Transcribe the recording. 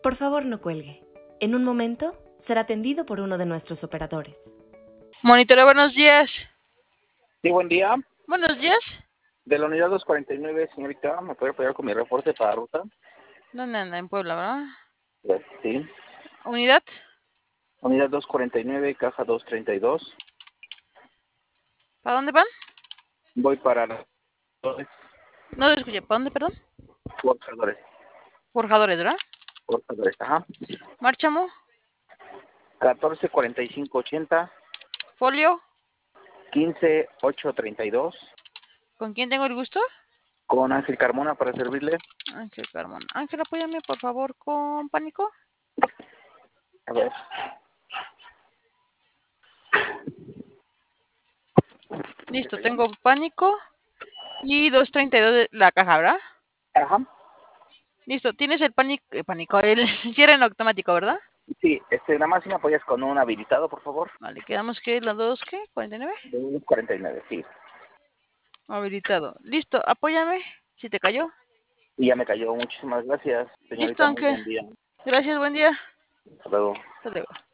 Por favor, no cuelgue. En un momento será atendido por uno de nuestros operadores. Monitoreo, buenos días. Sí, buen día. Buenos días. De la unidad 249, señorita, ¿me puede apoyar con mi reporte para ruta? ¿Dónde anda? En Puebla, ¿verdad? Sí. ¿Unidad? Unidad 249, caja 232. ¿Para dónde van? Voy para los No lo escuché. ¿Para dónde, perdón? forjadores. Forjadores, ¿verdad? Forjadores, ajá. Márchamo. 144580, Folio. 15832. ¿Con quién tengo el gusto? Con Ángel Carmona para servirle. Ángel Carmona. Ángel, apóyame, por favor, con pánico. A ver. Listo, tengo pánico. Y 232 de la caja, ¿verdad? Ajá. Listo, tienes el pánico, el cierre en automático, ¿verdad? Sí, nada más si me apoyas con un habilitado, por favor. Vale, quedamos que las dos, ¿qué? ¿49? 249, sí. Habilitado. Listo, apóyame. Si te cayó. Y ya me cayó. Muchísimas gracias, Listo, señorita. Muy Ángel. buen día. Gracias, buen día. Hasta luego. Hasta luego.